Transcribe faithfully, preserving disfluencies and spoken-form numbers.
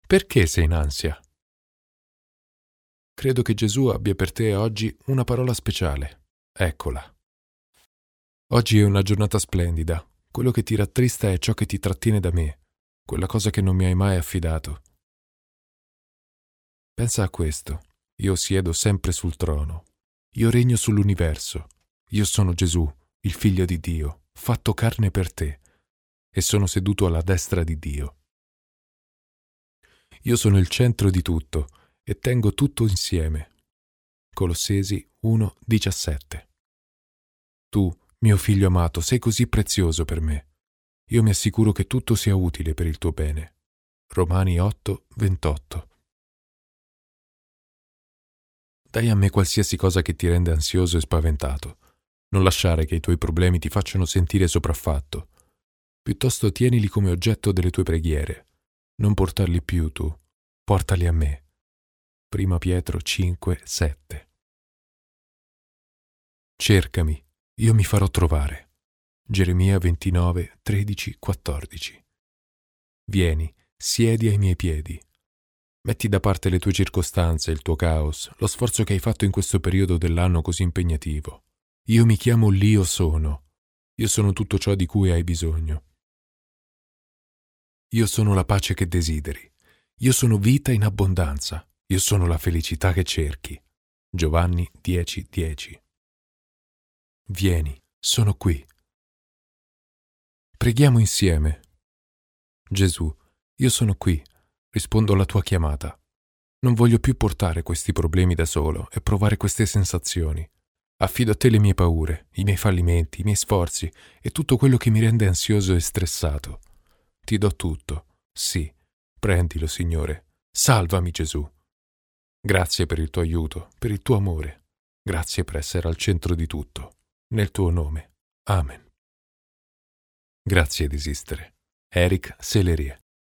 Perché sei in ansia? Credo che Gesù abbia per te oggi una parola speciale. Eccola. Oggi è una giornata splendida. Quello che ti rattrista è ciò che ti trattiene da me, quella cosa che non mi hai mai affidato. Pensa a questo. Io siedo sempre sul trono. Io regno sull'universo. Io sono Gesù, il Figlio di Dio, fatto carne per te, e sono seduto alla destra di Dio. Io sono il centro di tutto e tengo tutto insieme. Colossesi uno diciassette. Tu, mio figlio amato, sei così prezioso per me. Io mi assicuro che tutto sia utile per il tuo bene. Romani otto ventotto. Dai a me qualsiasi cosa che ti rende ansioso e spaventato. Non lasciare che i tuoi problemi ti facciano sentire sopraffatto. Piuttosto tienili come oggetto delle tue preghiere. Non portarli più tu, portali a me. Prima Pietro cinque sette. Cercami, io mi farò trovare. Geremia ventinove tredici quattordici. Vieni, siedi ai miei piedi. Metti da parte le tue circostanze, il tuo caos, lo sforzo che hai fatto in questo periodo dell'anno così impegnativo. Io mi chiamo l'Io sono. Io sono tutto ciò di cui hai bisogno. Io sono la pace che desideri. Io sono vita in abbondanza. Io sono la felicità che cerchi. Giovanni dieci dieci. Vieni, sono qui. Preghiamo insieme. Gesù, io sono qui. Rispondo alla tua chiamata. Non voglio più portare questi problemi da solo e provare queste sensazioni. Affido a te le mie paure, i miei fallimenti, i miei sforzi e tutto quello che mi rende ansioso e stressato. Ti do tutto. Sì, prendilo, Signore. Salvami, Gesù. Grazie per il tuo aiuto, per il tuo amore. Grazie per essere al centro di tutto. Nel tuo nome. Amen. Grazie di esistere. Eric Sellerie.